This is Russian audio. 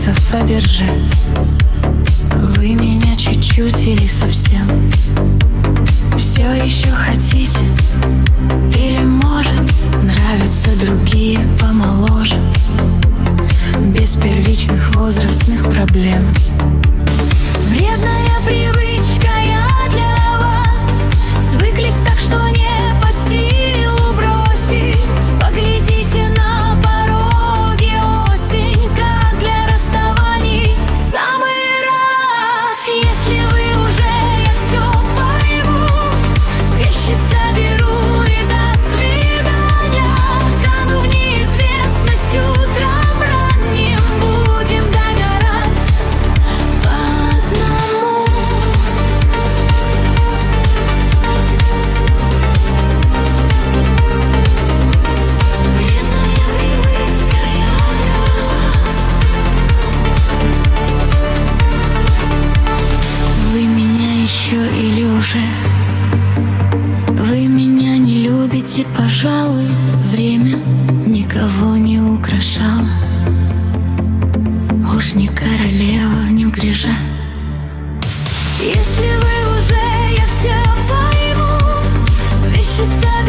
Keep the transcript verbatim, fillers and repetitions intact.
улица Фаберже. Вы меня чуть-чуть или совсем все еще хотите? Или, может, нравятся другие помоложе, без первичных возрастных проблем? Вредная привычка я для вас. Свыклись так, что не под силу бросить. Поглядите на пороге осень, как для расставаний в самый раз. Если вы уже, я все пойму, вещи соберу и до свидания. Кану в неизвестность утром ранним, будем догорать по одному. Вредная привычка я для вас. Вы меня еще или уже? Вы меня не любите, пожалуй. Время никого не украшало. Уж не королева в неугрежа. Если вы уже, я все пойму, вещи соберу